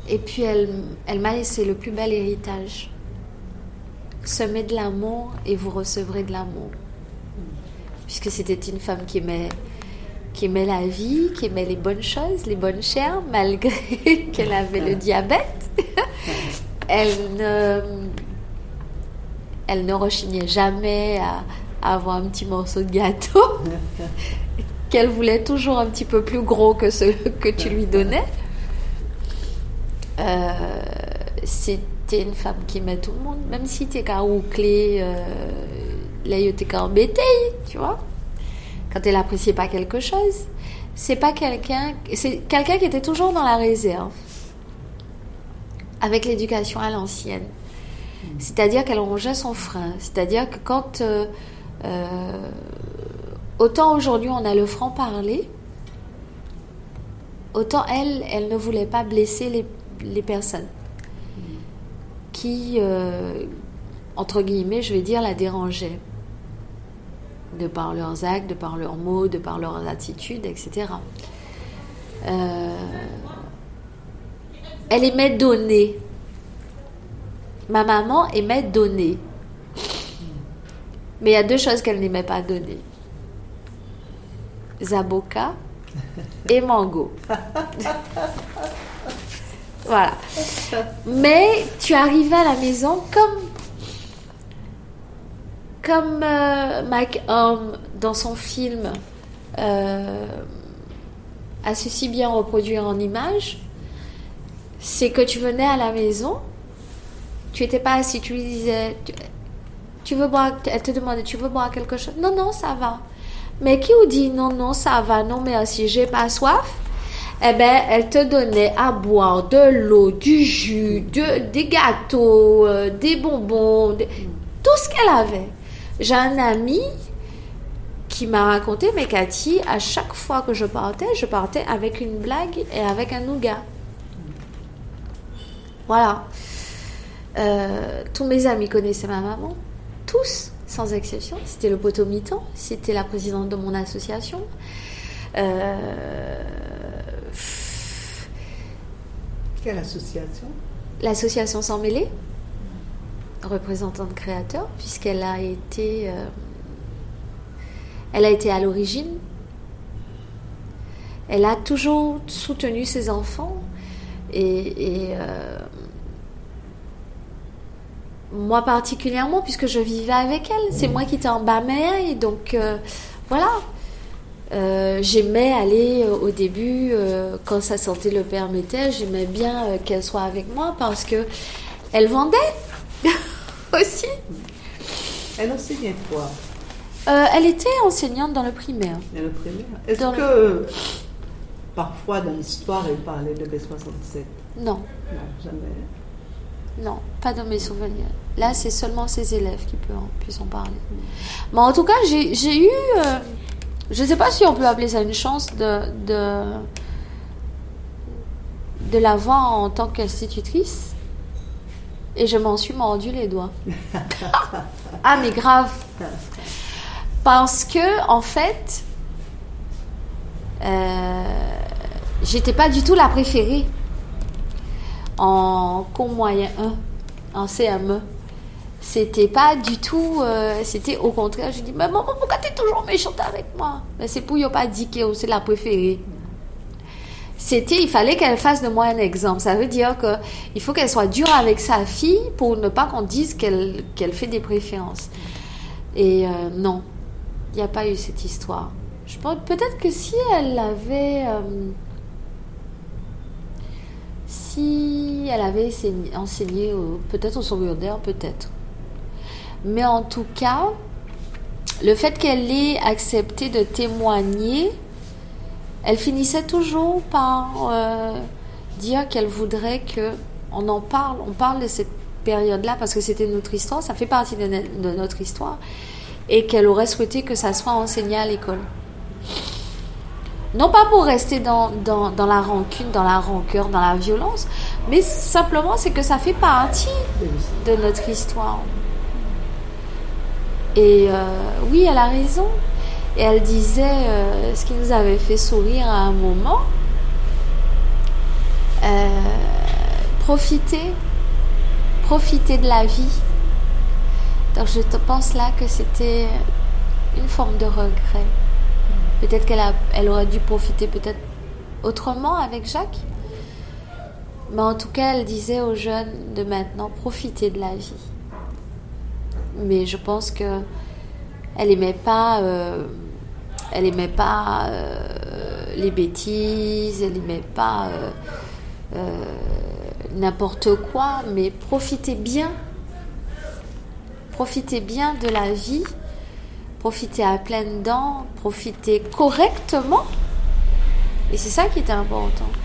Et puis elle m'a laissé le plus bel héritage. Semez de l'amour et vous recevrez de l'amour. Puisque c'était une femme qui aimait la vie, qui aimait les bonnes choses, les bonnes chairs, malgré qu'elle avait le diabète. Elle ne rechignait jamais à avoir un petit morceau de gâteau, qu'elle voulait toujours un petit peu plus gros que ce que tu lui donnais. C'était une femme qui aimait tout le monde, même si tu es carouclé, là tu es embêté, tu vois. Quand elle n'appréciait pas quelque chose, c'est quelqu'un qui était toujours dans la réserve, avec l'éducation à l'ancienne. C'est-à-dire qu'elle rongeait son frein. C'est-à-dire que quand... autant aujourd'hui on a le franc-parler, autant elle ne voulait pas blesser les personnes qui, entre guillemets, je vais dire, la dérangeaient. De par leurs actes, de par leurs mots, de par leurs attitudes, etc. Elle aimait donner. Ma maman aimait donner. Mais il y a deux choses qu'elle n'aimait pas donner. Zaboka et mango. Voilà. Mais tu arrivais à la maison comme Mike Horn dans son film a su si bien reproduire en images, c'est que tu venais à la maison, tu n'étais pas assis, tu lui disais tu veux boire, elle te demandait tu veux boire quelque chose, non ça va, mais qui vous dit non ça va, non merci, j'ai pas soif, eh ben elle te donnait à boire de l'eau, du jus, des gâteaux, des bonbons, tout ce qu'elle avait. J'ai un ami qui m'a raconté, mais Cathy, à chaque fois que je partais avec une blague et avec un nougat. Voilà. Tous mes amis connaissaient ma maman. Tous, sans exception. C'était le potomitan. C'était la présidente de mon association. Quelle association ? L'association Sans Mêler. Représentante créateur, puisqu'elle a été à l'origine. Elle a toujours soutenu ses enfants et moi particulièrement, puisque je vivais avec elle. C'est moi qui étais en bas-mère et donc voilà. J'aimais aller au début, quand sa santé le permettait, j'aimais bien qu'elle soit avec moi parce que elle vendait. Aussi. Elle enseignait quoi ? Elle était enseignante dans le primaire. Dans le primaire. Est-ce que parfois dans l'histoire elle parlait de B67 ? Non. Non, jamais. Non, pas dans mes souvenirs. Là, c'est seulement ses élèves qui puissent en parler. Mais en tout cas, j'ai eu... je ne sais pas si on peut appeler ça une chance de la voir en tant qu'institutrice. Et je m'en suis mordu les doigts. Ah, mais grave. Parce que, en fait, j'étais pas du tout la préférée en cours moyen 1, en CME. C'était pas du tout... c'était au contraire, je dis, mais maman, pourquoi t'es toujours méchante avec moi ? Mais c'est pour y pas dire que c'est la préférée. Il fallait qu'elle fasse de moi un exemple. Ça veut dire qu'il faut qu'elle soit dure avec sa fille pour ne pas qu'on dise qu'elle fait des préférences. Et non, il n'y a pas eu cette histoire. Je pense peut-être que si elle avait enseigné peut-être au secondaire, peut-être. Mais en tout cas, le fait qu'elle ait accepté de témoigner, elle finissait toujours par dire qu'elle voudrait qu'on en parle, on parle de cette période-là parce que c'était notre histoire, ça fait partie de notre histoire, et qu'elle aurait souhaité que ça soit enseigné à l'école. Non pas pour rester dans la rancune, dans la rancœur, dans la violence, mais simplement c'est que ça fait partie de notre histoire. Et oui, elle a raison. Et elle disait, ce qui nous avait fait sourire à un moment, profiter de la vie. Donc je pense là que c'était une forme de regret. Peut-être qu'elle aurait dû profiter peut-être autrement avec Jacques. Mais en tout cas, elle disait aux jeunes de maintenant, profitez de la vie. Mais je pense que elle aimait pas les bêtises, elle aimait pas n'importe quoi, mais profitez bien de la vie, profitez à pleines dents, profitez correctement, et c'est ça qui était important.